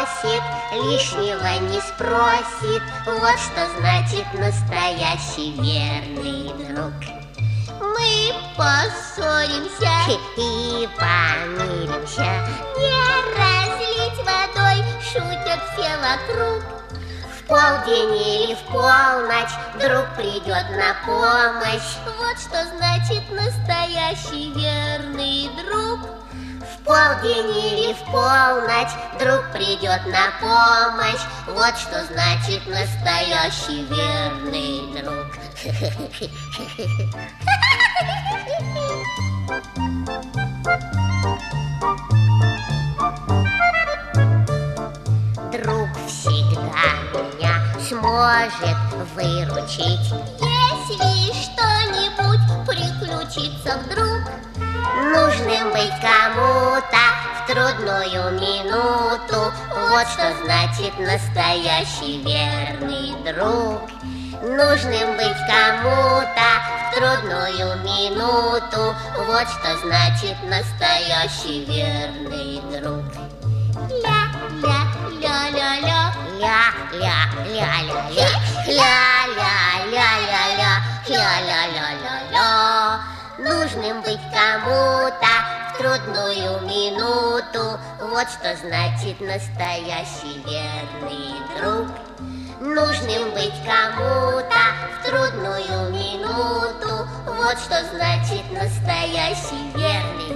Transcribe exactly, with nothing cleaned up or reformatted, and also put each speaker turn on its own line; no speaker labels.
просит, лишнего не спросит. Вот что значит настоящий верный друг.
Мы поссоримся
и помиримся,
не разлить водой, шутят все вокруг.
в полдень или в полночь друг придет на помощь.
Вот что значит настоящий верный друг.
В полдень или в полночь друг придет на помощь. Вот что значит настоящий верный друг. Друг всегда меня сможет выручить,
если что-нибудь приключится вдруг.
нужным быть кому-то в трудную минуту. Вот что значит настоящий верный друг. Нужным быть кому-то в трудную минуту. Вот что значит настоящий верный друг.
Ля-ля-ля-ля-ля,
Ля-ля-ля-ля-ля, ля-ля-ля-ля-ля, ля-ля-ля-ля-ля. Нужным быть кому-то в трудную минуту. Вот что значит настоящий верный друг. Нужным быть кому-то в трудную минуту. Вот что значит настоящий верный